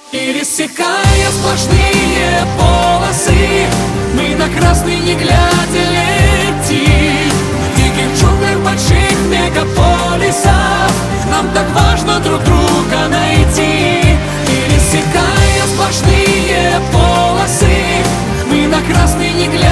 Пересекая сплошные полосы, мы на красный не глядя летим. В диких джунглях больших мегаполисов нам так важно друг друга найти. Пересекая сплошные полосы, мы на красный не глядя